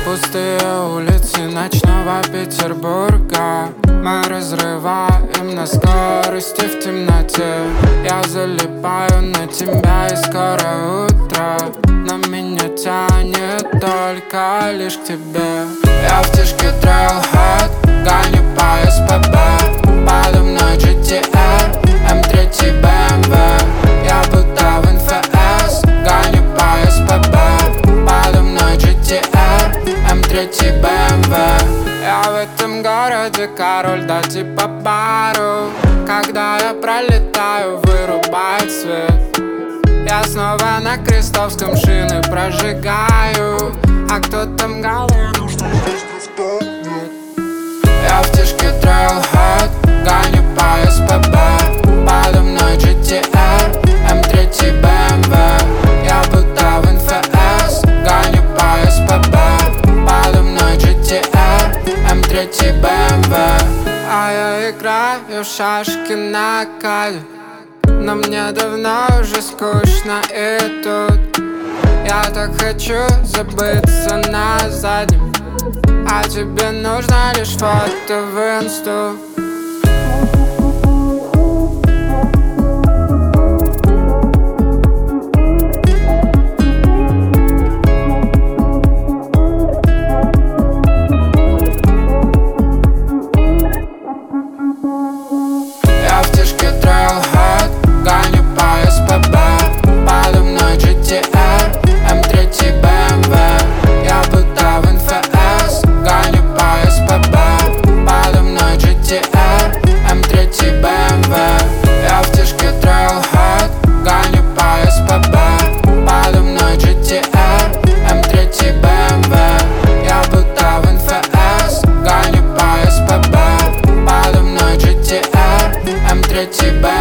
Пустые улицы ночного Петербурга мы разрываем на скорости в темноте. Я залипаю на тебя, и скоро утро, но меня тянет только лишь к тебе. Я в тишке трейлхед, гоню по СПБ, подо мной GTR, М3 BMW. Я будто в НФС, гоню по СПБ, подо мной GTR, М3 BMW. Я в этом городе король, да типа бару. Когда я пролетаю, вырубает свет. Я снова на Крестовском шины прожигаю, а кто там говорил, что здесь пристанет? Я в тишке трейлхед, гоню по СПБ, подо мной GTR, М3 BMW. Я будто в НФС, гоню по СПБ, подо мной GTR, М3 BMW. А я играю в шашки на каде, но мне давно уже скучно и тут. Я так хочу забыться на заднем, а тебе нужно лишь фото в инсту. Я в тишке трейлхед, гоню по СПБ, подо мной GTR, М3 BMW. Я будто в НФС, гоню по СПБ, подо мной GTR, М3 BMW. Я в тишке трейлхед, гоню по СПБ, подо мной GTR, М3 BMW. Я будто в НФС, гоню по СПБ, подо мной GTR, М3 BMW.